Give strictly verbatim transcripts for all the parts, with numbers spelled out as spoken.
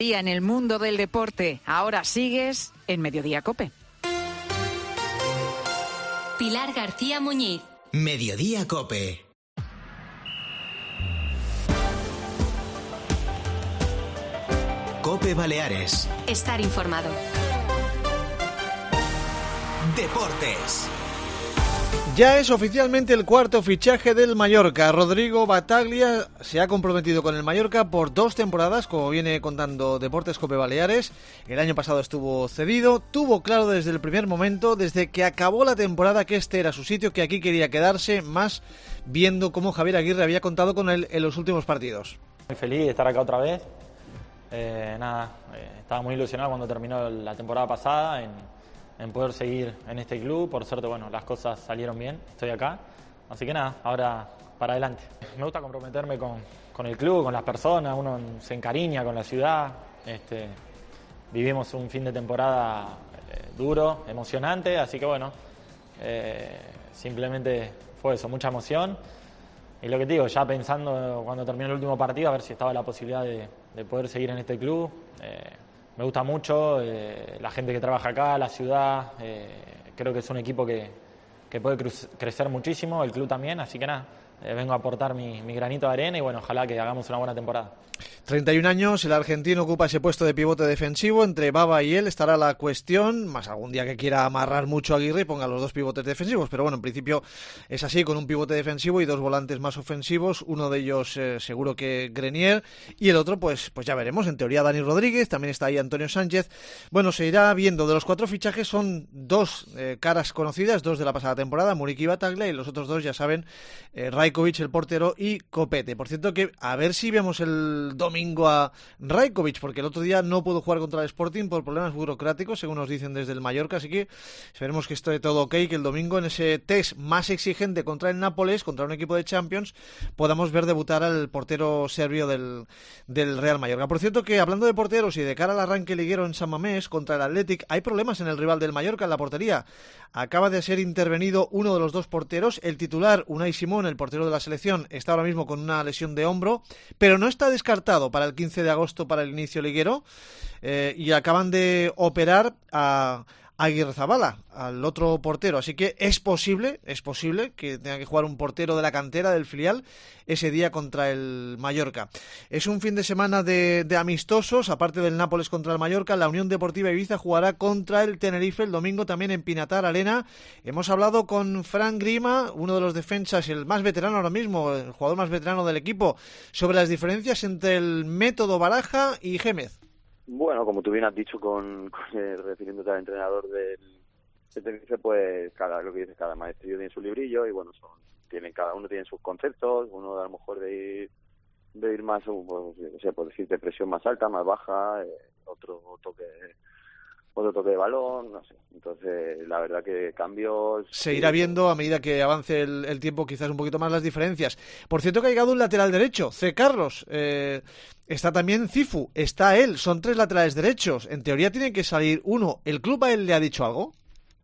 Día en el mundo del deporte. Ahora sigues en Mediodía COPE. Pilar García Muñiz. Mediodía COPE. COPE Baleares. Estar informado. Deportes. Ya es oficialmente el cuarto fichaje del Mallorca. Rodrigo Battaglia se ha comprometido con el Mallorca por dos temporadas, como viene contando Deportes COPE Baleares. El año pasado estuvo cedido, tuvo claro desde el primer momento, desde que acabó la temporada, que este era su sitio, que aquí quería quedarse, más viendo cómo Javier Aguirre había contado con él en los últimos partidos. Muy feliz de estar acá otra vez. Eh, nada, eh, estaba muy ilusionado cuando terminó la temporada pasada en, en poder seguir en este club. Por suerte, bueno, las cosas salieron bien, estoy acá. Así que nada, ahora para adelante. Me gusta comprometerme con, con el club, con las personas, uno se encariña con la ciudad. Este, vivimos un fin de temporada eh, duro, emocionante, así que bueno, eh, simplemente fue eso, mucha emoción. Y lo que te digo, ya pensando cuando terminó el último partido, a ver si estaba la posibilidad de, de poder seguir en este club. Eh, me gusta mucho eh, la gente que trabaja acá, la ciudad. Eh, creo que es un equipo que, que puede cru- crecer muchísimo, el club también. Así que nada, eh, vengo a aportar mi, mi granito de arena y bueno, ojalá que hagamos una buena temporada. treinta y un años, el argentino ocupa ese puesto de pivote defensivo. Entre Baba y él estará la cuestión, más algún día que quiera amarrar mucho a Aguirre y ponga los dos pivotes defensivos, pero bueno, en principio es así, con un pivote defensivo y dos volantes más ofensivos, uno de ellos eh, seguro que Grenier, y el otro pues, pues ya veremos. En teoría Dani Rodríguez, también está ahí Antonio Sánchez. Bueno, se irá viendo. De los cuatro fichajes son dos eh, caras conocidas, dos de la pasada temporada, Muriqui y Battaglia, y los otros dos ya saben, eh, Rajkovic, el portero, y Copete. Por cierto, que a ver si vemos el domingo a Rajkovic, porque el otro día no pudo jugar contra el Sporting por problemas burocráticos, según nos dicen desde el Mallorca, así que esperemos que esté todo ok, que el domingo en ese test más exigente contra el Nápoles, contra un equipo de Champions, podamos ver debutar al portero serbio del, del Real Mallorca. Por cierto, que hablando de porteros y de cara al arranque liguero en San Mamés contra el Athletic, hay problemas en el rival del Mallorca, en la portería. Acaba de ser intervenido uno de los dos porteros, el titular, Unai Simón, el portero de la selección, está ahora mismo con una lesión de hombro, pero no está descartado para el quince de agosto para el inicio liguero, eh, y acaban de operar a Aguirrezabala, al otro portero, así que es posible, es posible que tenga que jugar un portero de la cantera del filial ese día contra el Mallorca. Es un fin de semana de, de amistosos, aparte del Nápoles contra el Mallorca, la Unión Deportiva Ibiza jugará contra el Tenerife el domingo también en Pinatar Arena. Hemos hablado con Fran Grima, uno de los defensas, el más veterano ahora mismo, el jugador más veterano del equipo, sobre las diferencias entre el método Baraja y Gémez. Bueno, como tú bien has dicho, con, con el, refiriéndote al entrenador del Tenerife, pues cada lo que dices, cada maestrillo tiene su librillo y bueno, son tienen cada uno tiene sus conceptos, uno a lo mejor de ir de ir más, pues, o sea, por decir, de presión más alta, más baja, eh, otro toque otro toque de balón, no sé. Entonces, la verdad que cambios... Se irá viendo a medida que avance el, el tiempo, quizás un poquito más las diferencias. Por cierto, que ha llegado un lateral derecho, C. Carlos. Eh, está también Cifu, está él. Son tres laterales derechos. En teoría tiene que salir uno. ¿El club a él le ha dicho algo?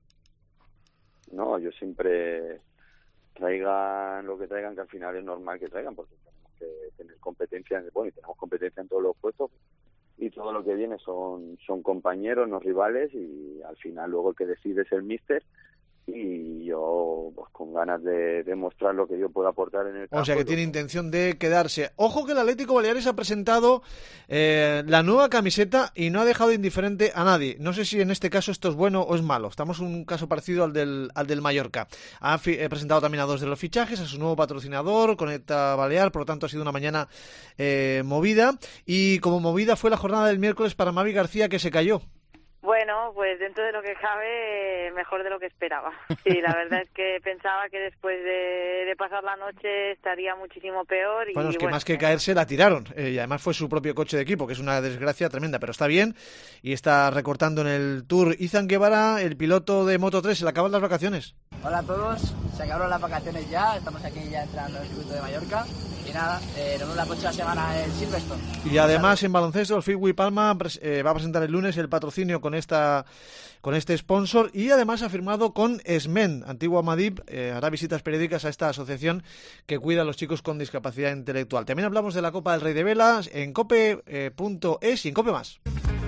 No, yo siempre traigan lo que traigan, que al final es normal que traigan, porque tenemos que tener competencia, bueno, y tenemos competencia en todos los puestos, y todo lo que viene son son compañeros, no rivales, y al final luego el que decide es el míster, y yo pues con ganas de demostrar lo que yo puedo aportar en el campo. O sea que tiene intención de quedarse. Ojo que el Atlético Baleares ha presentado eh, la nueva camiseta y no ha dejado indiferente a nadie. No sé si en este caso esto es bueno o es malo. Estamos en un caso parecido al del al del Mallorca. Ha fi- eh, presentado también a dos de los fichajes, a su nuevo patrocinador, Conecta Balear, por lo tanto ha sido una mañana eh, movida. Y como movida fue la jornada del miércoles para Mavi García, que se cayó. Bueno, pues dentro de lo que cabe, mejor de lo que esperaba. Sí, la verdad es que pensaba que después de, de pasar la noche estaría muchísimo peor. Y, bueno, es que bueno, más que caerse la tiraron, eh, y además fue su propio coche de equipo, que es una desgracia tremenda, pero está bien y está recortando en el Tour. Izan Guevara, el piloto de Moto tres, se le acaban las vacaciones. Hola a todos, se acabaron las vacaciones ya, estamos aquí ya entrando en el circuito de Mallorca. Y nada, eh, nos vemos la próxima semana en Silverstone. Y además en baloncesto el Figui Palma eh, va a presentar el lunes el patrocinio con esta esta con este sponsor, y además ha firmado con ESMEN, antiguo Amadip, eh, hará visitas periódicas a esta asociación que cuida a los chicos con discapacidad intelectual. También hablamos de la Copa del Rey de Vela en cope punto es y en Cope Más.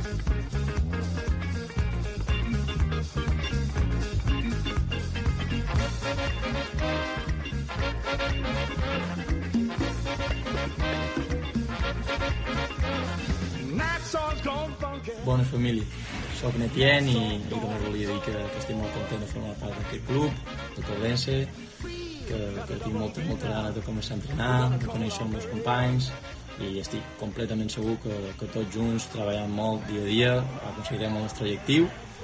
Bona família, soc Netien i, i només volia dir que, que estic molt content de formar part d'aquest club, de Coblense, que, que tinc molta, molta ganes de començar a entrenar, de conèixer els meus companys, i estic completament segur que, que tots junts treballem molt dia a dia, aconseguirem el nostre objectiu,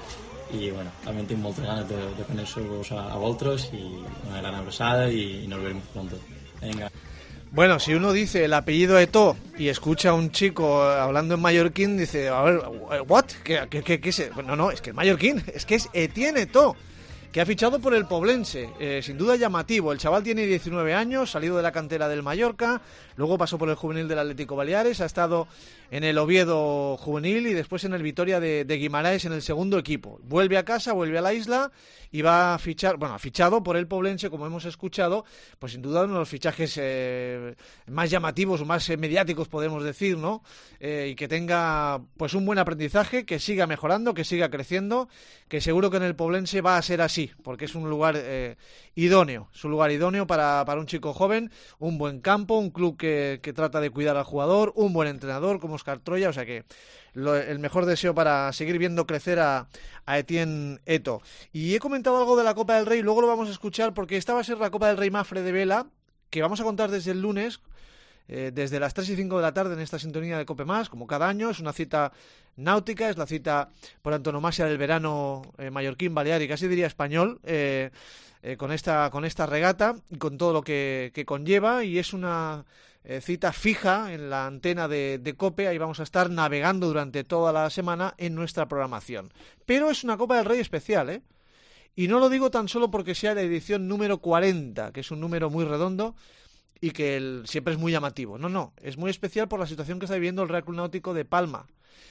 i bueno, també tinc moltes ganes de, de conèixer-vos a, a vosaltres, i una gran abraçada i, i nos veremos pronto. Venga. Bueno, si uno dice el apellido Eto'o y escucha a un chico hablando en mallorquín, dice, a ver, ¿what? ¿Qué, qué, qué, qué es? No, no, es que es mallorquín, es que es Etienne Eto'o, que ha fichado por el Poblense, eh, sin duda llamativo. El chaval tiene diecinueve años, salido de la cantera del Mallorca, luego pasó por el juvenil del Atlético Baleares, ha estado en el Oviedo juvenil y después en el Vitoria de, de Guimaraes en el segundo equipo. Vuelve a casa, vuelve a la isla y va a fichar, bueno, ha fichado por el Poblense, como hemos escuchado, pues sin duda uno de los fichajes eh, más llamativos o más eh, mediáticos, podemos decir, ¿no? Eh, y que tenga pues un buen aprendizaje, que siga mejorando, que siga creciendo, que seguro que en el Poblense va a ser así, porque es un lugar eh, idóneo, es un lugar idóneo para, para un chico joven, un buen campo, un club que, que trata de cuidar al jugador, un buen entrenador como Óscar Troya, o sea que lo, el mejor deseo para seguir viendo crecer a, a Etienne Eto'o. Y he comentado algo de la Copa del Rey, luego lo vamos a escuchar porque esta va a ser la Copa del Rey Mafre de Vela, que vamos a contar desde el lunes, eh, desde las tres y cinco de la tarde en esta sintonía de Cope Más, como cada año. Es una cita náutica, es la cita por antonomasia del verano eh, mallorquín, balear y casi diría español, eh, eh, con esta con esta regata y con todo lo que, que conlleva, y es una eh, cita fija en la antena de, de Cope. Ahí vamos a estar navegando durante toda la semana en nuestra programación. Pero es una Copa del Rey especial, ¿eh? Y no lo digo tan solo porque sea la edición número cuarenta, que es un número muy redondo y que el, siempre es muy llamativo. No, no, es muy especial por la situación que está viviendo el Real Club Náutico de Palma,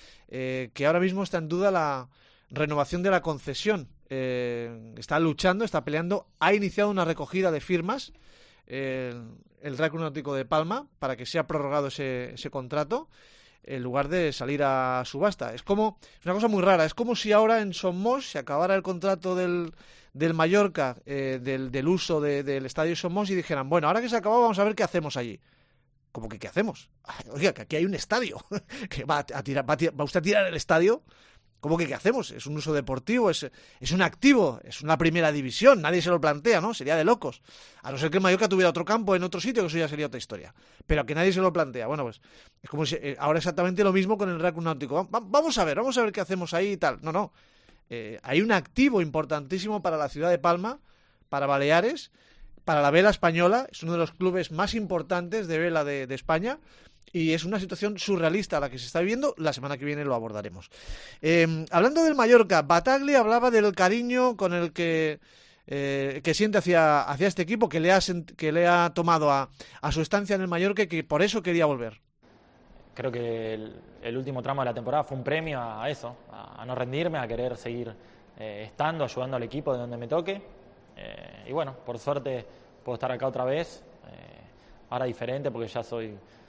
eh, que ahora mismo está en duda la renovación de la concesión. Eh, está luchando, está peleando, ha iniciado una recogida de firmas eh, el Real Club Náutico de Palma para que sea prorrogado ese, ese contrato en lugar de salir a subasta. Es como, es una cosa muy rara, es como si ahora en Somos se acabara el contrato del, del Mallorca, eh, del, del uso de, del estadio Somos, y dijeran, bueno, ahora que se acabó vamos a ver qué hacemos allí. ¿Cómo que qué hacemos? Oiga, que aquí hay un estadio. ¿Que va a tirar, va a tirar, va usted a tirar el estadio? ¿Cómo que qué hacemos? Es un uso deportivo, es, es un activo, es una primera división, nadie se lo plantea, ¿no? Sería de locos. A no ser que el Mallorca tuviera otro campo en otro sitio, que eso ya sería otra historia. Pero que nadie se lo plantea. Bueno, pues es como si eh, ahora exactamente lo mismo con el Real Club Náutico. Va, vamos a ver, vamos a ver qué hacemos ahí y tal. No, no. Eh, hay un activo importantísimo para la ciudad de Palma, para Baleares, para la vela española. Es uno de los clubes más importantes de vela de, de España. Y es una situación surrealista la que se está viviendo. La semana que viene lo abordaremos. Eh, hablando del Mallorca, Bataglia hablaba del cariño con el que, eh, que siente hacia, hacia este equipo, que le ha, que le ha tomado a, a su estancia en el Mallorca y que por eso quería volver. Creo que el, el último tramo de la temporada fue un premio a eso, a, a no rendirme, a querer seguir eh, estando, ayudando al equipo de donde me toque. Eh, y bueno, por suerte puedo estar acá otra vez, eh, ahora diferente porque ya soy...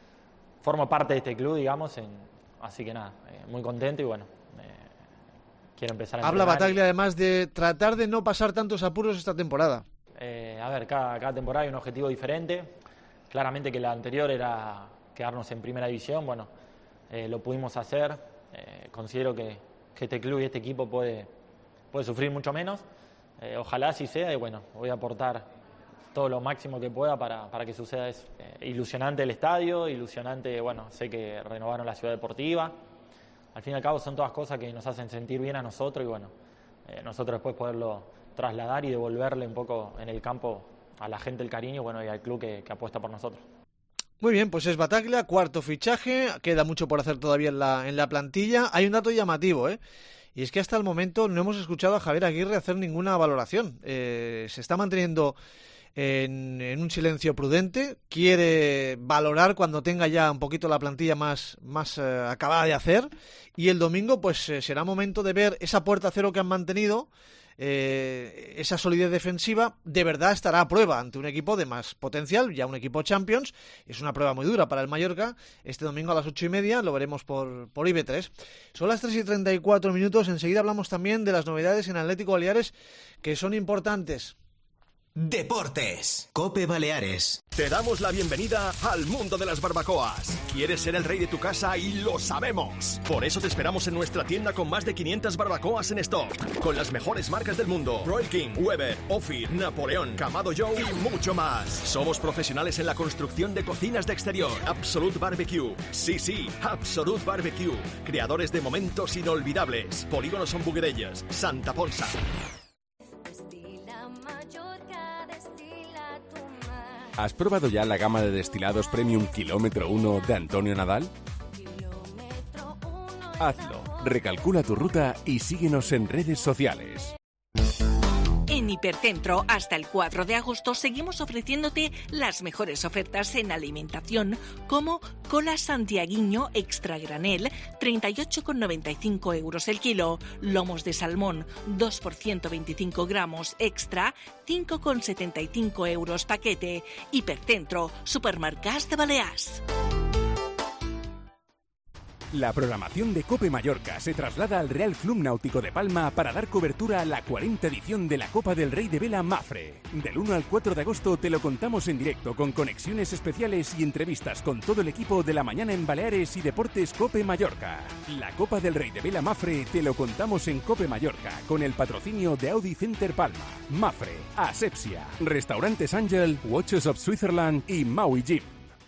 formo parte de este club, digamos, en, así que nada, eh, muy contento y bueno, eh, quiero empezar a Habla entrenar. Bataglia además de tratar de no pasar tantos apuros esta temporada. Eh, a ver, cada, cada temporada hay un objetivo diferente. Claramente que la anterior era quedarnos en primera división, bueno, eh, lo pudimos hacer. Eh, considero que, que este club y este equipo puede, puede sufrir mucho menos. Eh, ojalá así sea y bueno, voy a aportar todo lo máximo que pueda para, para que suceda eso. Eh, ilusionante el estadio, ilusionante, bueno, sé que renovaron la ciudad deportiva. Al fin y al cabo son todas cosas que nos hacen sentir bien a nosotros y bueno, eh, nosotros después poderlo trasladar y devolverle un poco en el campo a la gente el cariño, bueno, y al club que, que apuesta por nosotros. Muy bien, pues es Bataglia, cuarto fichaje, queda mucho por hacer todavía en la, en la plantilla. Hay un dato llamativo, ¿eh? Y es que hasta el momento no hemos escuchado a Javier Aguirre hacer ninguna valoración. Eh, se está manteniendo en, en un silencio prudente, quiere valorar cuando tenga ya un poquito la plantilla más, más eh, acabada de hacer, y el domingo pues eh, será momento de ver esa puerta cero que han mantenido. Eh, esa solidez defensiva de verdad estará a prueba ante un equipo de más potencial, ya un equipo Champions. Es una prueba muy dura para el Mallorca. Este domingo a las ocho y media lo veremos por, por I B tres. Son las tres y treinta y cuatro minutos. Enseguida hablamos también de las novedades en Atlético Baleares, que son importantes. Deportes. COPE Baleares. Te damos la bienvenida al mundo de las barbacoas. ¿Quieres ser el rey de tu casa? Y lo sabemos. Por eso te esperamos en nuestra tienda con más de quinientas barbacoas en stock. Con las mejores marcas del mundo. Royal King, Weber, Ophir, Napoleón, Kamado Joe y mucho más. Somos profesionales en la construcción de cocinas de exterior. Absolute Barbecue. Sí, sí, Absolute Barbecue. Creadores de momentos inolvidables. Polígono Son Buguerelles, Santa Ponsa. ¿Has probado ya la gama de destilados Premium Kilómetro uno de Antonio Nadal? Hazlo, recalcula tu ruta y síguenos en redes sociales. En Hipercentro, hasta el cuatro de agosto, seguimos ofreciéndote las mejores ofertas en alimentación, como cola santiaguiño extra granel, treinta y ocho con noventa y cinco euros el kilo, lomos de salmón, dos por ciento veinticinco gramos extra, cinco con setenta y cinco euros paquete. Hipercentro, Supermercats de Balears. La programación de COPE Mallorca se traslada al Real Club Náutico de Palma para dar cobertura a la cuarta edición de la Copa del Rey de Vela Mafre. Del uno al cuatro de agosto te lo contamos en directo, con conexiones especiales y entrevistas con todo el equipo de la mañana en Baleares y Deportes COPE Mallorca. La Copa del Rey de Vela Mafre te lo contamos en COPE Mallorca, con el patrocinio de Audi Center Palma, Mafre, Asepsia, Restaurantes Ángel, Watches of Switzerland y Maui Gym.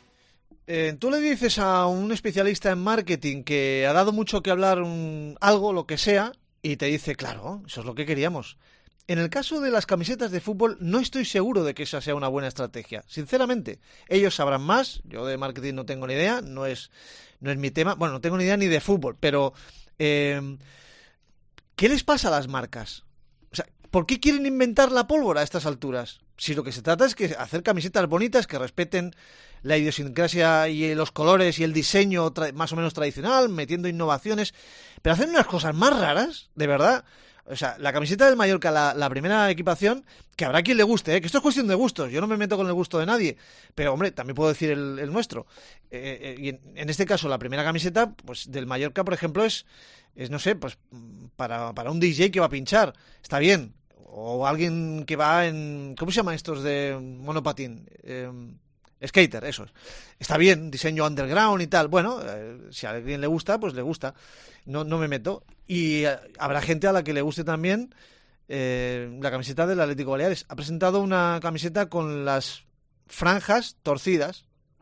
Eh, tú le dices a un especialista en marketing que ha dado mucho que hablar un, algo, lo que sea, y te dice, claro, eso es lo que queríamos. En el caso de las camisetas de fútbol, no estoy seguro de que esa sea una buena estrategia. Sinceramente, ellos sabrán más. Yo de marketing no tengo ni idea, no es, no es mi tema. Bueno, no tengo ni idea ni de fútbol, pero eh, ¿qué les pasa a las marcas? O sea, ¿por qué quieren inventar la pólvora a estas alturas? Si lo que se trata es que hacer camisetas bonitas que respeten la idiosincrasia y los colores y el diseño tra- más o menos tradicional, metiendo innovaciones, pero hacer unas cosas más raras, de verdad. O sea, la camiseta del Mallorca, la, la primera equipación, que habrá quien le guste, ¿eh? Que esto es cuestión de gustos, yo no me meto con el gusto de nadie, pero hombre, también puedo decir el, el nuestro. Eh, eh, y en, en este caso, la primera camiseta pues del Mallorca, por ejemplo, es, es no sé, pues para, para un D J que va a pinchar, está bien. O alguien que va en... ¿Cómo se llaman estos de monopatín? Eh, skater, eso es. Está bien, diseño underground y tal. Bueno, eh, si a alguien le gusta, pues le gusta. No, no me meto. Y eh, habrá gente a la que le guste también eh, la camiseta del Atlético Baleares. Ha presentado una camiseta con las franjas torcidas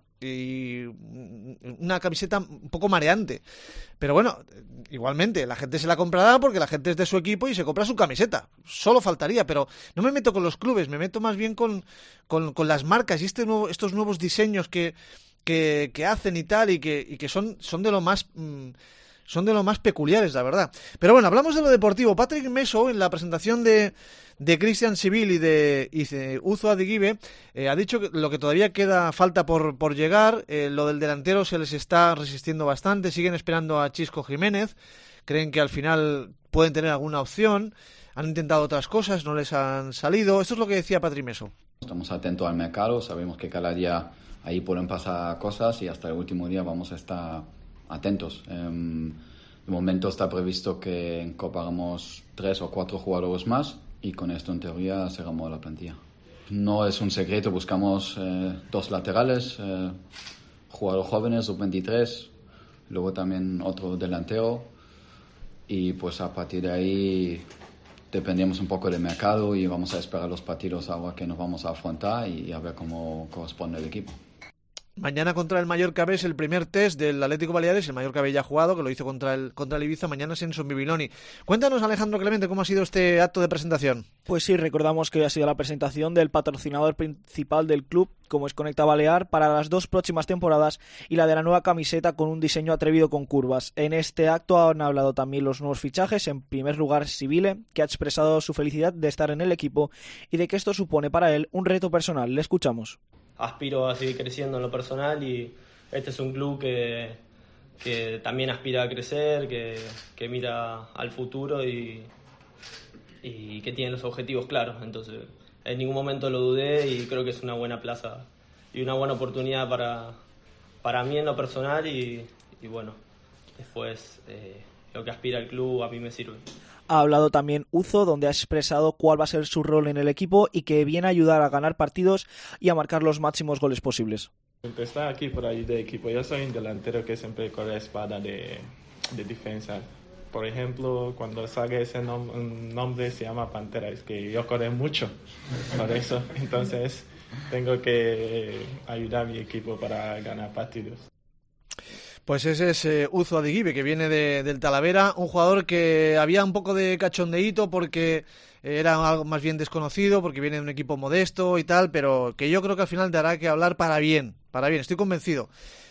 y una camiseta un poco mareante. Pero bueno, igualmente, la gente se la comprará porque la gente es de su equipo y se compra su camiseta. Solo faltaría, pero no me meto con los clubes, me meto más bien con, con, con las marcas y este nuevo, estos nuevos diseños que, que, que hacen y tal, y que, y que son, son de lo más... Mmm, son de lo más peculiares, la verdad. Pero bueno, hablamos de lo deportivo. Patrick Meso, en la presentación de, de Cristian Civil y de, y de Uzo Adiguibe, eh, ha dicho que lo que todavía queda falta por, por llegar. Eh, lo del delantero se les está resistiendo bastante. Siguen esperando a Chisco Jiménez. Creen que al final pueden tener alguna opción. Han intentado otras cosas, no les han salido. Esto es lo que decía Patrick Meso. Estamos atentos al mercado. Sabemos que cada día ahí pueden pasar cosas y hasta el último día vamos a estar atentos. Um, de momento está previsto que en Copa hagamos tres o cuatro jugadores más y con esto en teoría cerramos la plantilla. No es un secreto, buscamos eh, dos laterales, eh, jugadores jóvenes, sub veintitrés, luego también otro delantero y pues a partir de ahí dependemos un poco del mercado y vamos a esperar los partidos ahora que nos vamos a afrontar y a ver cómo corresponde el equipo. Mañana contra el Mallorca B es el primer test del Atlético Baleares. El Mallorca B ya ha jugado, que lo hizo contra el, contra el Ibiza. Mañana es en Son Bibiloni. Cuéntanos, Alejandro Clemente, cómo ha sido este acto de presentación. Pues sí, recordamos que hoy ha sido la presentación del patrocinador principal del club, como es Conecta Balear, para las dos próximas temporadas, y la de la nueva camiseta con un diseño atrevido con curvas. En este acto han hablado también los nuevos fichajes. En primer lugar, Sibile, que ha expresado su felicidad de estar en el equipo y de que esto supone para él un reto personal. Le escuchamos. Aspiro a seguir creciendo en lo personal y este es un club que, que también aspira a crecer, que, que mira al futuro y, y que tiene los objetivos claros. Entonces, en ningún momento lo dudé y creo que es una buena plaza y una buena oportunidad para, para mí en lo personal y, y bueno, después eh, lo que aspira el club a mí me sirve. Ha hablado también Uzo, donde ha expresado cuál va a ser su rol en el equipo y que viene a ayudar a ganar partidos y a marcar los máximos goles posibles. Estoy aquí por ayudar al equipo. Yo soy un delantero que siempre corre espada de, de defensa. Por ejemplo, cuando salga ese nom- nombre se llama Pantera, es que yo corro mucho, por eso. Entonces tengo que ayudar a mi equipo para ganar partidos. Pues ese es eh, Uzo Adiguibe, que viene de, del Talavera, un jugador que había un poco de cachondeíto porque era algo más bien desconocido, porque viene de un equipo modesto y tal, pero que yo creo que al final dará que hablar para bien, para bien, estoy convencido.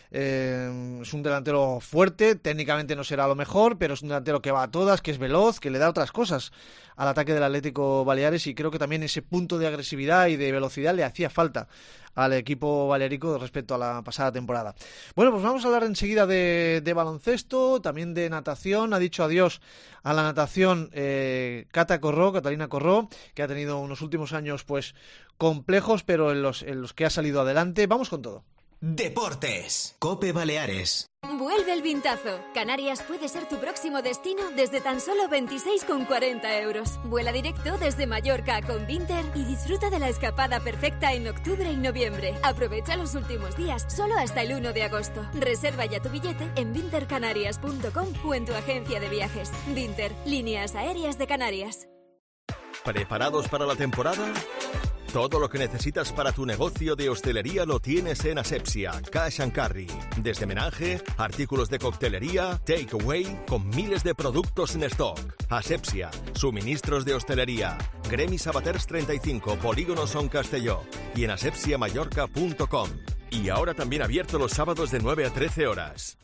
Eh, es un delantero fuerte, técnicamente no será lo mejor, pero es un delantero que va a todas, que es veloz, que le da otras cosas al ataque del Atlético Baleares, y creo que también ese punto de agresividad y de velocidad le hacía falta al equipo balearico respecto a la pasada temporada. Bueno, pues vamos a hablar enseguida de, de baloncesto, también de natación. Ha dicho adiós a la natación eh, Cata Corró, Catalina Corró, que ha tenido unos últimos años pues complejos, pero en los, en los que ha salido adelante. Vamos con todo. Deportes, COPE Baleares. Vuelve el vintazo. Canarias puede ser tu próximo destino desde tan solo veintiséis con cuarenta euros. Vuela directo desde Mallorca con Vinter y disfruta de la escapada perfecta en octubre y noviembre. Aprovecha los últimos días, solo hasta el uno de agosto. Reserva ya tu billete en vinter canarias punto com o en tu agencia de viajes. Vinter, líneas aéreas de Canarias. ¿Preparados para la temporada? Todo lo que necesitas para tu negocio de hostelería lo tienes en Asepsia, Cash and Carry. Desde menaje, artículos de coctelería, takeaway, con miles de productos en stock. Asepsia, suministros de hostelería. Gremi Sabaters treinta y cinco, Polígono Son Castelló. Y en asepsia mallorca punto com. Y ahora también abierto los sábados de nueve a trece horas.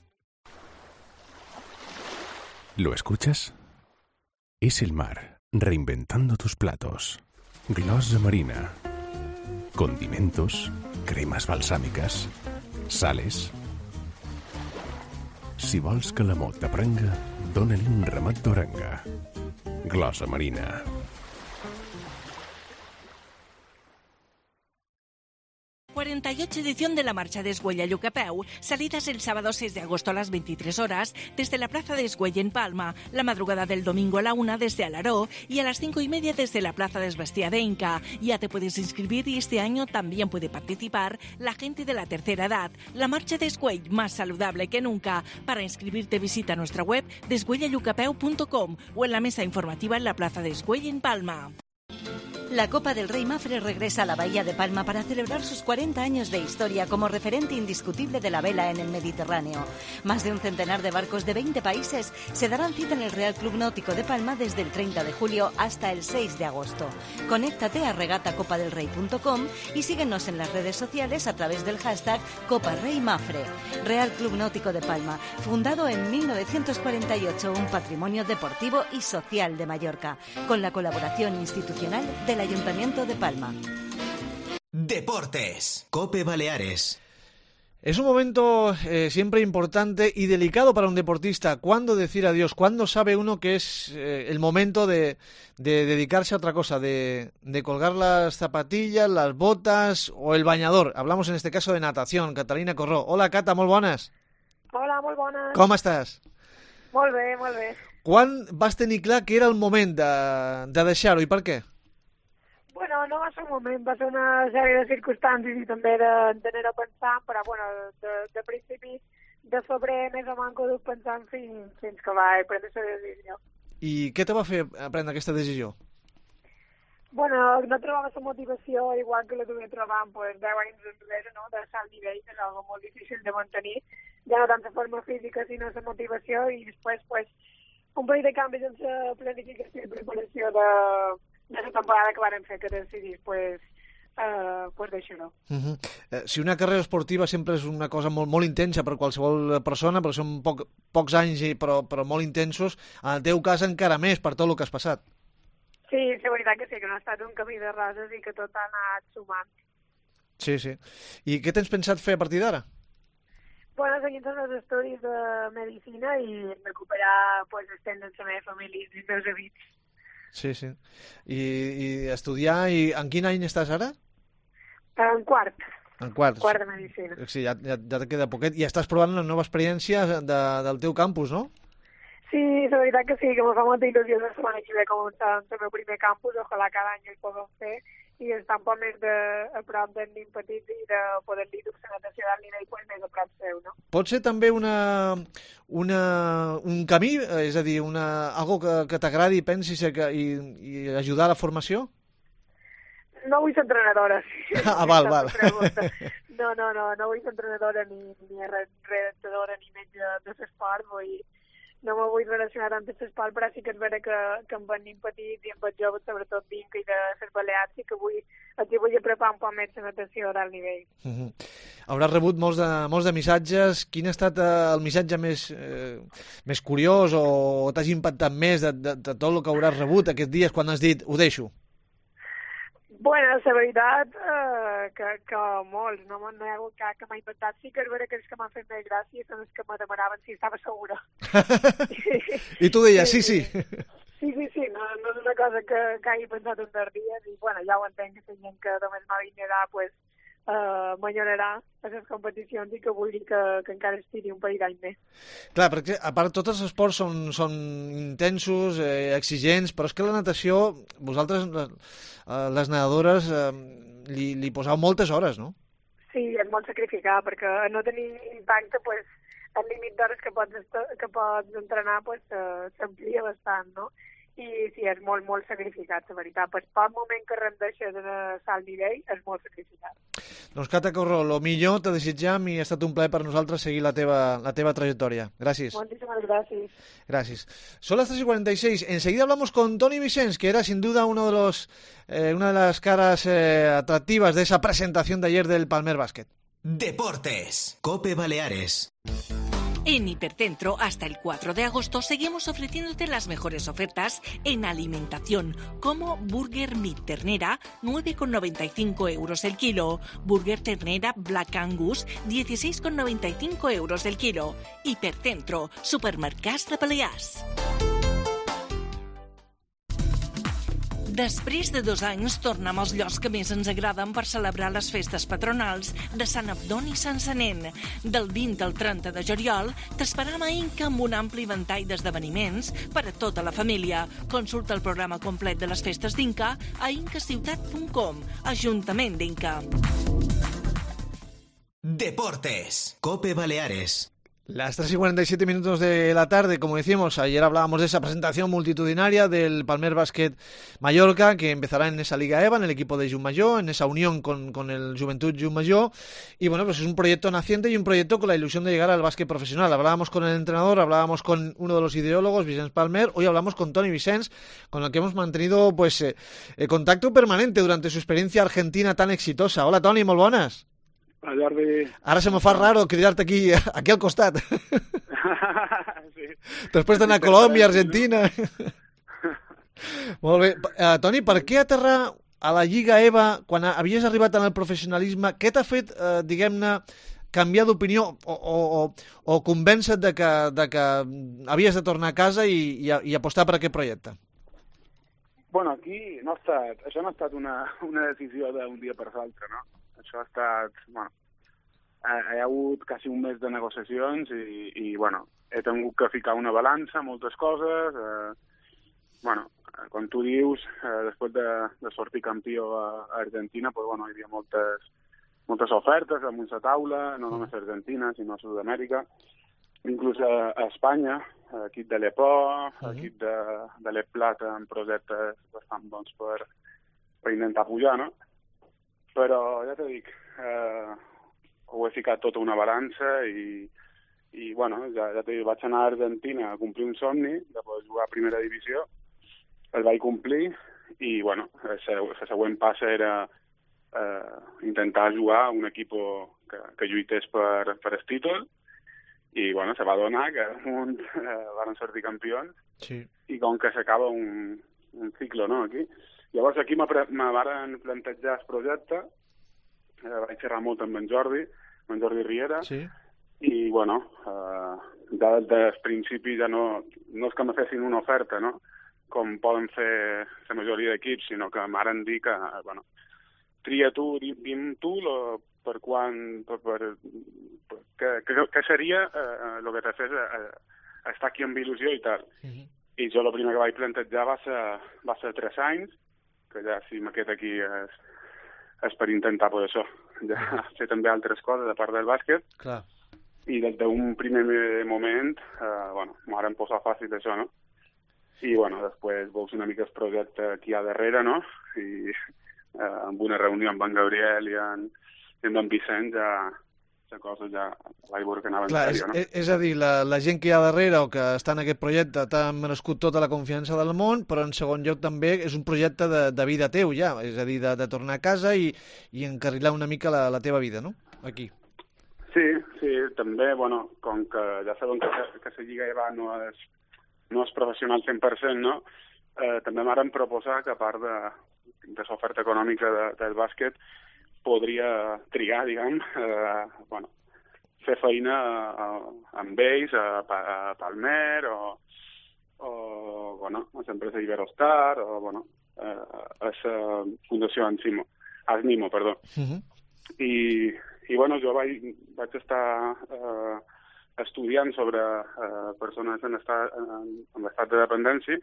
¿Lo escuchas? Es el mar, reinventando tus platos. Glosa Marina. Condimentos, cremes balsàmiques, sales. Si vols que l'amor t'aprenga, dona-li un ramat d'orenga. Glosa Marina. cuarenta y ocho edición de la Marcha de Escuella Llucapeu, salidas el sábado seis de agosto a las veintitrés horas desde la Plaza de Escuella en Palma, la madrugada del domingo a la una desde Alaró y a las cinco y media desde la Plaza de Esbastia de Inca. Ya te puedes inscribir y este año también puede participar la gente de la tercera edad. La Marcha de Escuella, más saludable que nunca. Para inscribirte visita nuestra web descuella llucapeu punto com o en la mesa informativa en la Plaza de Escuella en Palma. La Copa del Rey Mafre regresa a la Bahía de Palma para celebrar sus cuarenta años de historia como referente indiscutible de la vela en el Mediterráneo. Más de un centenar de barcos de veinte países se darán cita en el Real Club Náutico de Palma desde el treinta de julio hasta el seis de agosto. Conéctate a regata copa del rey punto com y síguenos en las redes sociales a través del hashtag Copa Rey Mafre. Real Club Náutico de Palma, fundado en mil novecientos cuarenta y ocho, un patrimonio deportivo y social de Mallorca, con la colaboración institucional de Ayuntamiento de Palma. Deportes, COPE Baleares. Es un momento eh, siempre importante y delicado para un deportista. ¿Cuándo decir adiós? ¿Cuándo sabe uno que es eh, el momento de, de dedicarse a otra cosa? De, de colgar las zapatillas, las botas o el bañador. Hablamos en este caso de natación. Catalina Corró. Hola, Cata, molt bones. Hola, molt bones. Com estàs? Molt bé, molt bé. Quan vas tenir clar que era el moment de, de deixar-ho i per què? Bueno, no va ser un moment, va ser una sèrie de circumstàncies i també de, de a pensar, però bueno, de, de principi de febrer més o manco duc pensant fins, fins que vaig prendre la decisió. I què te va fer prendre aquesta decisió? Bueno, no trobava la motivació igual que la duia trobant pues, deu anys enrere, no? De salt nivell, que és algo molt difícil de mantenir. Ja no tant la forma física, sinó la motivació, i després pues, un parell de canvis en la planificació i preparació de, de la temporada que varen fer que decidís pues, uh, pues deixar-ho. Uh -huh. eh, si una carrera esportiva sempre és una cosa molt, molt intensa per qualsevol persona, perquè són poc, pocs anys i, però, però molt intensos, en el teu cas encara més per tot el que has passat. Sí, és veritat que sí, que no ha estat un camí de roses i que tot ha anat sumant. Sí, sí. I què tens pensat fer a partir d'ara? Bueno, seguint els estudis de medicina i recuperar, pues, estendre's la meva família i els meus amics. Sí, sí. I, i estudiar, i en quin any estàs ara? En quart. En quart. Quart de medicina. Sí, ja, ja, ja te queda poquet. I estàs provant una nova experiència de, del teu campus, no? Sí, la veritat que sí, que me fa molta il·lusió la setmana que ve començar el meu primer campus, ojalà cada any el puguem fer, i estar un poc més de, a prop dels nens petits i de poder-li dur la natació d'alt nivell pues, més a prop seu, no? Pot ser també una, una, un camí, és a dir, una, algo que, que t'agradi i pensis que, i, i ajudar a la formació? No vull ser entrenadora. Sí. Ah, val, val. No, no, no, no vull ser entrenadora ni, ni redactadora ni metge de l'esport, vull... No me vull relacionar tant amb l'esport, però sí que és vera que, que amb els nens petits i amb els joves, sobretot vinc i de les Balears, sí que vull, aquí vull apropar un poc més la natació d'alt nivell. Uh -huh. Hauràs rebut molts de, molts de missatges. Quin ha estat eh, el missatge més, eh, més curiós o t'has impactat més de, de, de tot el que hauràs rebut aquests dies quan has dit ho deixo? Bueno, la veritat eh, que, que molts, no, no hi ha hagut cap que m'ha impactat. Sí que és vera que els que m'han fet més gràcia són els que me demanaven si estava segura. I tu deies, sí, sí. Sí, sí, sí, no, no és una cosa que, que hagi pensat un dels dies i, bueno, ja ho entenc, que la gent que només m'ha vist nedar, pues, uh, m'enyorarà a les competicions i que vull dir que, que encara estiri un parell d'any més. Clar, perquè a part tots els esports són, són intensos, eh, exigents, però és que la natació, vosaltres, les, les nedadores, eh, li, li poseu moltes hores, no? Sí, és molt sacrificar, perquè no tenir impacte, pues, el límit d'hores que pots, que pots entrenar pues, s'amplia bastant, no? I sí, és molt, molt sacrificat, la veritat. Pues, pel moment que rendeixes en el salt nivell, és molt sacrificat. Doncs, Cata Corró, lo millor, te desitjam i ha estat un plaer per nosaltres seguir la teva, la teva trayectoria. Gràcies. Moltíssimas gràcies. Gracias. Son las tres y cuarenta y seis. Enseguida hablamos con Toni Vicens, que era sin duda uno de los, eh, una de las caras eh, atractivas de esa presentación de ayer del Palmer Basket. Deportes. COPE Baleares. En Hipercentro, hasta el cuatro de agosto, seguimos ofreciéndote las mejores ofertas en alimentación, como Burger Meat Ternera, nueve con noventa y cinco euros el kilo. Burger Ternera Black Angus, dieciséis con noventa y cinco euros el kilo. Hipercentro, supermercats de Balears. Després de dos anys, tornem als llocs que més ens agraden per celebrar les festes patronals de Sant Abdon i Sant Senent. Del vint al trenta de juliol, t'esperam a Inca amb un ampli ventall d'esdeveniments per a tota la família. Consulta el programa complet de les festes d'Inca a incaciutat punt com, Ajuntament d'Inca. Deportes. COPE Baleares. Las tres y cuarenta y siete minutos de la tarde, como decíamos, ayer hablábamos de esa presentación multitudinaria del Palmer Basket Mallorca, que empezará en esa Liga EVA, en el equipo de Juntmajor, en esa unión con, con el Juventud Juntmajor, y bueno, pues es un proyecto naciente y un proyecto con la ilusión de llegar al básquet profesional. Hablábamos con el entrenador, hablábamos con uno de los ideólogos, Vicens Palmer, hoy hablamos con Toni Vicens, con el que hemos mantenido pues eh, eh, contacto permanente durante su experiencia argentina tan exitosa. Hola Toni, molt bones. Hola Jordi. Ara se me fa raro cridar-te aquí, aquí al costat. Sí. Després d'anar a Colòmbia, Argentina... Molt bé. Uh, Toni, per què aterrar a la Lliga EVA quan havies arribat en el professionalisme? Què t'ha fet, uh, diguem-ne, canviar d'opinió o, o, o, o convèncer de que, de que havies de tornar a casa i, i, i apostar per aquest projecte? Bueno, aquí no ha estat, això no ha estat una, una decisió d'un dia per l'altre, no? Això ha estat, bueno, hi ha hagut quasi un mes de negociacions i, i bueno, he tingut que ficar una balança, moltes coses. Eh, bueno, com tu dius, eh, després de, de sortir campió a, a Argentina, pues, bueno, hi havia moltes, moltes ofertes damunt la taula, no només a Argentina, sinó a Sud-amèrica, inclús a, a Espanya, equip de l'E P O, uh-huh. equip de, de l'E Plata, amb projectes bastant bons per, per intentar pujar, no? Però ja t'ho dic, eh, ho he ficat tota una balança i, i bueno, ja, ja t'ho dic, vaig anar a Argentina a complir un somni de poder jugar a primera divisió, el vaig complir i, bueno, la següent passa era eh, intentar jugar a un equip que, que lluités per, per el títol i, bueno, se va donar que un, eh, van sortir campions sí. I com que s'acaba un, un ciclo, no?, aquí. Llavors aquí me van plantejar el projecte, eh, vaig xerrar molt amb en Jordi, amb en Jordi Riera, sí. I, bueno, eh, ja des del principi ja no, no és que me fessin una oferta, no?, com poden fer la majoria d'equips, sinó que m'han dit que, bueno, tria tu, dim tu, lo, per quan, per, per, per, que, que, que seria eh, el que te fes eh, estar aquí amb il·lusió i tal. Uh-huh. I jo el primer que vaig plantejar va ser, va ser tres anys, que ja si me quedo aquí és, és per intentar pues, això, ja fer també altres coses a part del bàsquet. Clar. I des d'un primer moment, eh, bueno, m'han posat fàcil això, no? I, bueno, després veus una mica el projecte aquí a darrere, no? I eh, amb una reunió amb en Gabriel i en, i amb en Vicent ja la cosa ja vaig veure que anava en sèrio, no? És, és a dir, la, la gent que hi ha darrere o que està en aquest projecte t'ha merescut tota la confiança del món, però en segon lloc també és un projecte de, de vida teu ja, és a dir, de, de tornar a casa i, i encarrilar una mica la, la teva vida, no? Aquí. Sí, sí, també, bueno, com que ja sabem que, que la Lliga E V A no és, no és professional cent per cent, no? Eh, també m'han proposat que a part de, de l'oferta econòmica de, del bàsquet podria trigar, diguem, eh, bueno, fer feina a, a, amb ells, a, a Palmer o, o bueno, a l'empresa Iberostar o, bueno, a, a la Fundació Ansimo, Asnimo, perdó. Uh-huh. I, i bueno, jo vaig, vaig estar eh, estudiant sobre eh, persones en estat, en, en l'estat de dependència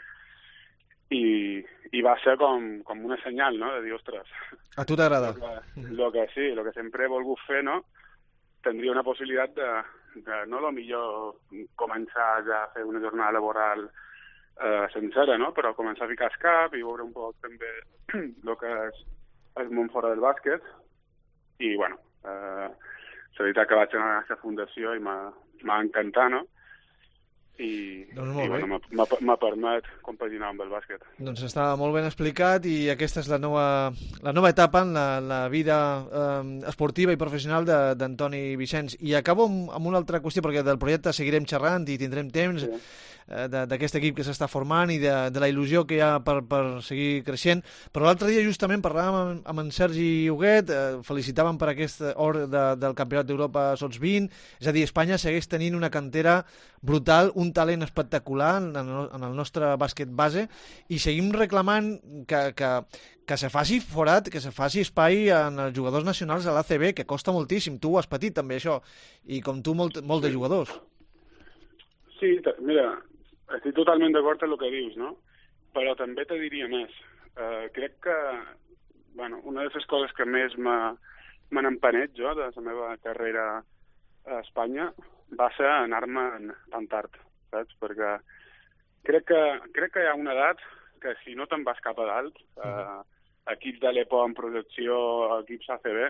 i, i va ser com, com una senyal, no?, de dir, ostres... A tu t'agrada? Lo que sí, el que sempre he volgut fer, no?, tindria una possibilitat de, de no lo millor començar ja a fer una jornada laboral eh, sencera, no?, però començar a ficar el cap i veure un poc també el que és el món fora del bàsquet. I, bueno, eh, la veritat que vaig anar a la fundació i m'ha encantat, no?, i, doncs i bueno, m'ha permet compaginar amb el bàsquet. Doncs està molt ben explicat i aquesta és la nova, la nova etapa en la, la vida eh, esportiva i professional d'Antoni Vicenç. I acabo amb, amb una altra qüestió, perquè del projecte seguirem xerrant i tindrem temps sí. eh, d'aquest equip que s'està formant i de, de la il·lusió que hi ha per, per seguir creixent. Però l'altre dia justament parlàvem amb, amb en Sergi Huguet, eh, felicitàvem per aquest or de, del Campionat d'Europa Sots vint, és a dir, Espanya segueix tenint una cantera brutal, un talent espectacular en el, en el nostre bàsquet base i seguim reclamant que, que, que se faci forat, que se faci espai en els jugadors nacionals de l'A C B, que costa moltíssim. Tu ho has patit també això, i com tu molt, molt de jugadors. Sí, mira, estic totalment d'acord amb el que dius, no? Però també te diria més. Uh, crec que, bueno, una de les coses que més m'han empanat jo de la meva carrera a Espanya va ser anar-me tan tard, saps? Perquè crec que, crec que hi ha una edat que si no te'n vas cap a dalt, eh, equips de l'E P O en projecció, equips A C B,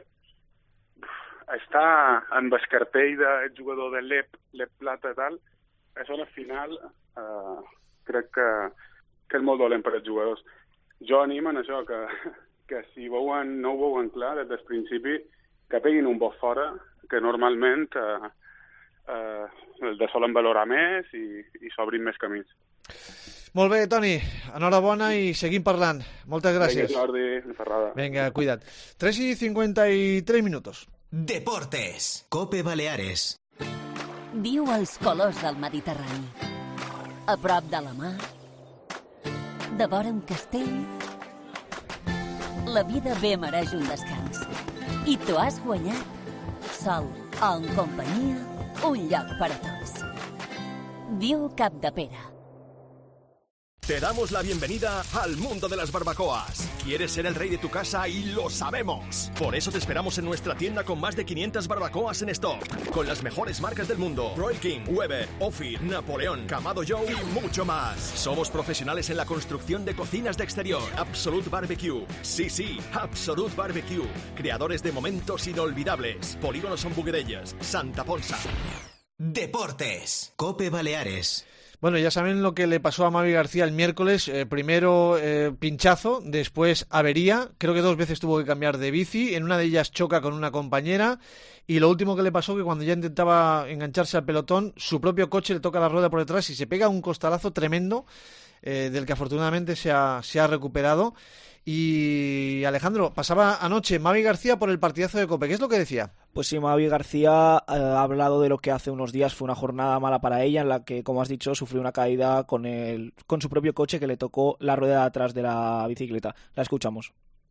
estar en el cartell de jugador de l'E P, l'E P Plata i tal, això al final eh, crec que, que és molt dolent per als jugadors. Jo animo en això, que, que si veuen, no ho veuen clar des del principi, que peguin un bot fora, que normalment eh, eh, el de solen valorar més i, i s'obrin més camins. Molt bé, Toni, enhorabona i seguim parlant. Moltes gràcies. Vinga, Jordi, Ferrada. Vinga, cuida't. tres y cincuenta y tres minutos. Deportes, Cope Baleares. Viu els colors del Mediterrani. A prop de la mar, de vora un castell. La vida bé mereix un descans. I t'ho has guanyat sol o en companyia, un lloc per a tots. Viu Capdepera. Te damos la bienvenida al mundo de las barbacoas. ¿Quieres ser el rey de tu casa? Y lo sabemos. Por eso te esperamos en nuestra tienda con más de quinientas barbacoas en stock. Con las mejores marcas del mundo. Royal King, Weber, Ophir, Napoleón, Kamado Joe y mucho más. Somos profesionales en la construcción de cocinas de exterior. Absolute Barbecue. Sí, sí, Absolute Barbecue. Creadores de momentos inolvidables. Polígonos Son Buguedellas, Santa Ponsa. Deportes. Cope Baleares. Bueno, ya saben lo que le pasó a Mavi García el miércoles. Eh, primero eh, pinchazo, después avería. Creo que dos veces tuvo que cambiar de bici. En una de ellas choca con una compañera. Y lo último que le pasó que cuando ya intentaba engancharse al pelotón, su propio coche le toca la rueda por detrás y se pega un costalazo tremendo, eh, del que afortunadamente se ha, se ha recuperado. Y Alejandro, pasaba anoche Mavi García por el partidazo de Cope. ¿Qué es lo que decía? Pues sí, Mavi García eh, ha hablado de lo que hace unos días fue una jornada mala para ella, en la que, como has dicho, sufrió una caída con, el, con su propio coche que le tocó la rueda de atrás de la bicicleta. La escuchamos.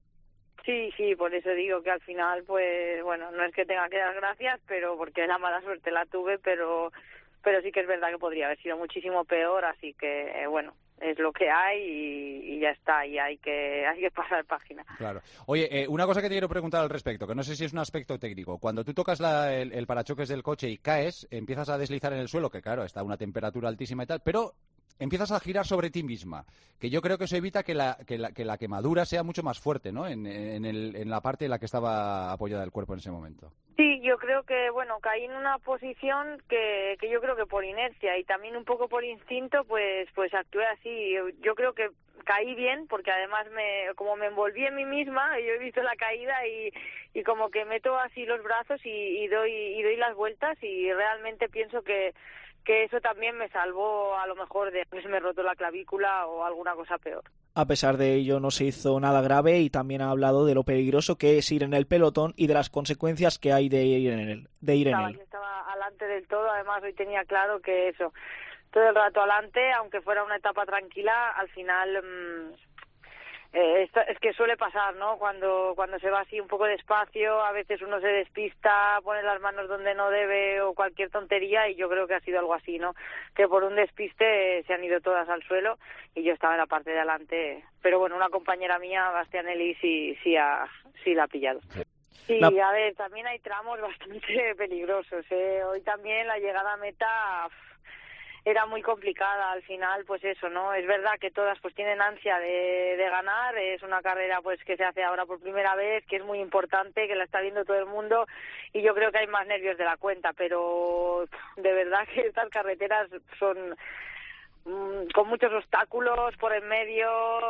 Sí, sí, por eso digo que al final, pues, bueno, no es que tenga que dar gracias, pero porque la mala suerte la tuve, pero, pero sí que es verdad que podría haber sido muchísimo peor, así que, eh, bueno, es lo que hay y, y ya está, y hay que hay que pasar página. Claro. Oye, eh, una cosa que te quiero preguntar al respecto, que no sé si es un aspecto técnico. Cuando tú tocas la, el, el parachoques del coche y caes, empiezas a deslizar en el suelo, que claro, está a una temperatura altísima y tal, pero empiezas a girar sobre ti misma, que yo creo que eso evita que la, que la, que la quemadura sea mucho más fuerte, ¿no? En, en, el, en la parte en la que estaba apoyada el cuerpo en ese momento. Sí, yo creo que, bueno, caí en una posición que, que yo creo que por inercia y también un poco por instinto, pues pues actué así. Yo, yo creo que caí bien, porque además me como me envolví en mí misma, yo he visto la caída y, y como que meto así los brazos y, y doy y doy las vueltas y realmente pienso que que eso también me salvó a lo mejor de que se me roto la clavícula o alguna cosa peor. A pesar de ello no se hizo nada grave y también ha hablado de lo peligroso que es ir en el pelotón y de las consecuencias que hay de ir en él. De ir estaba, en él. Yo estaba alante del todo, además hoy tenía claro que eso, todo el rato alante, aunque fuera una etapa tranquila, al final mmm, eh, esto, es que suele pasar, ¿no? Cuando cuando se va así un poco despacio, a veces uno se despista, pone las manos donde no debe o cualquier tontería, y yo creo que ha sido algo así, ¿no? Que por un despiste eh, se han ido todas al suelo y yo estaba en la parte de adelante, pero bueno, una compañera mía, Bastianelli, sí sí ha sí la ha pillado. Sí, la... a ver, también hay tramos bastante peligrosos, ¿eh? Hoy también la llegada a meta era muy complicada al final, pues eso, ¿no? Es verdad que todas pues tienen ansia de, de ganar, es una carrera pues que se hace ahora por primera vez, que es muy importante, que la está viendo todo el mundo y yo creo que hay más nervios de la cuenta, pero de verdad que estas carreteras son mmm, con muchos obstáculos por en medio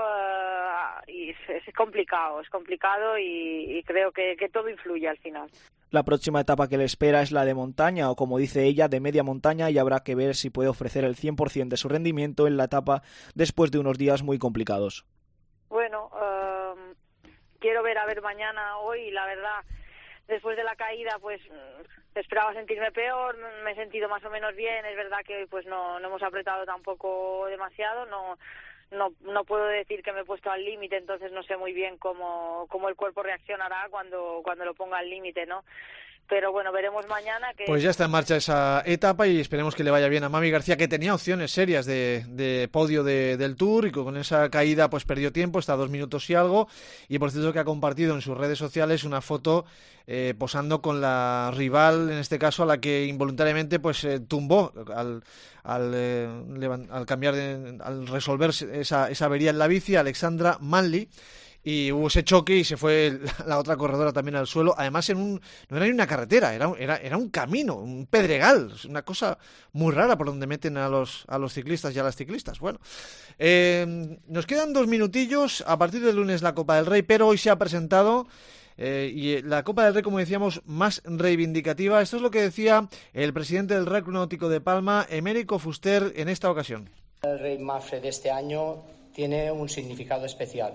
uh, y es, es complicado, es complicado y, y creo que, que todo influye al final. La próxima etapa que le espera es la de montaña, o como dice ella, de media montaña, y habrá que ver si puede ofrecer el cien por ciento de su rendimiento en la etapa después de unos días muy complicados. Bueno, uh, quiero ver a ver mañana, hoy, la verdad, después de la caída, pues esperaba sentirme peor, me he sentido más o menos bien, es verdad que hoy pues no, no hemos apretado tampoco demasiado, no... No, no puedo decir que me he puesto al límite, entonces no sé muy bien cómo, cómo el cuerpo reaccionará cuando, cuando lo ponga al límite, ¿no? Pero bueno, veremos mañana que... Pues ya está en marcha esa etapa y esperemos que le vaya bien a Mavi García, que tenía opciones serias de, de podio de, del Tour, y con esa caída pues perdió tiempo, está a dos minutos y algo, y por cierto que ha compartido en sus redes sociales una foto eh, posando con la rival, en este caso a la que involuntariamente pues eh, tumbó al, al, eh, al cambiar, de, al resolver esa, esa avería en la bici, Alexandra Manley. Y hubo ese choque y se fue la otra corredora también al suelo. Además, en un no era ni una carretera, era, era, era un camino, un pedregal. Es una cosa muy rara por donde meten a los, a los ciclistas y a las ciclistas. Bueno, eh, nos quedan dos minutillos. A partir del lunes la Copa del Rey, pero hoy se ha presentado... Eh, y la Copa del Rey, como decíamos, más reivindicativa. Esto es lo que decía el presidente del Real Club Náutico de Palma, Emérico Fuster, en esta ocasión. El Rey Mafre de este año tiene un significado especial.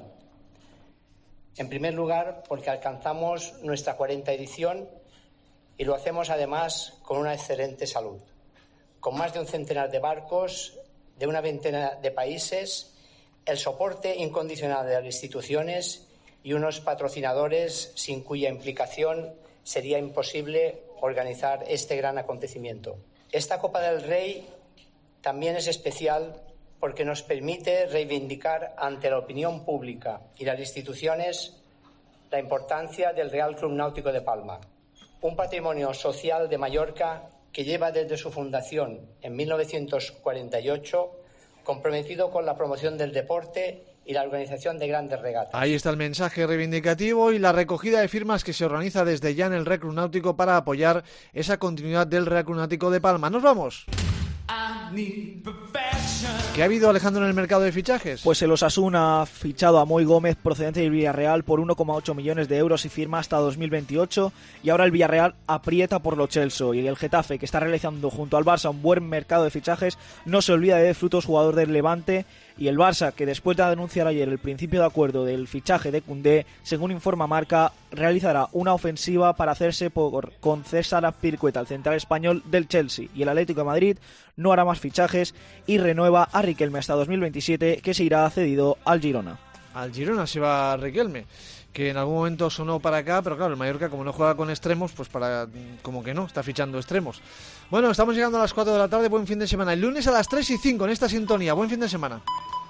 En primer lugar, porque alcanzamos nuestra cuarta edición y lo hacemos además con una excelente salud, con más de un centenar de barcos, de una veintena de países, el soporte incondicional de las instituciones y unos patrocinadores sin cuya implicación sería imposible organizar este gran acontecimiento. Esta Copa del Rey también es especial porque nos permite reivindicar ante la opinión pública y las instituciones la importancia del Real Club Náutico de Palma, un patrimonio social de Mallorca que lleva desde su fundación en mil novecientos cuarenta y ocho comprometido con la promoción del deporte y la organización de grandes regatas. Ahí está el mensaje reivindicativo y la recogida de firmas que se organiza desde ya en el Real Club Náutico para apoyar esa continuidad del Real Club Náutico de Palma. ¡Nos vamos! ¿Qué ha habido, Alejandro, en el mercado de fichajes? Pues el Osasuna ha fichado a Moy Gómez procedente del Villarreal por uno coma ocho millones de euros y firma hasta dos mil veintiocho, y ahora el Villarreal aprieta por Lo Celso, y el Getafe, que está realizando junto al Barça un buen mercado de fichajes, no se olvida de frutos jugador del Levante, y el Barça, que después de anunciar ayer el principio de acuerdo del fichaje de Koundé, según informa Marca, realizará una ofensiva para hacerse por, con César Azpilicueta, el central español del Chelsea, y el Atlético de Madrid no hará más fichajes y renueva a Riquelme hasta dos mil veintisiete, que se irá cedido al Girona. Al Girona se va Riquelme, que en algún momento sonó para acá, pero claro, el Mallorca, como no juega con extremos, pues para como que no, está fichando extremos. Bueno, estamos llegando a las cuatro de la tarde, buen fin de semana. El lunes a las tres y cinco en esta sintonía, buen fin de semana.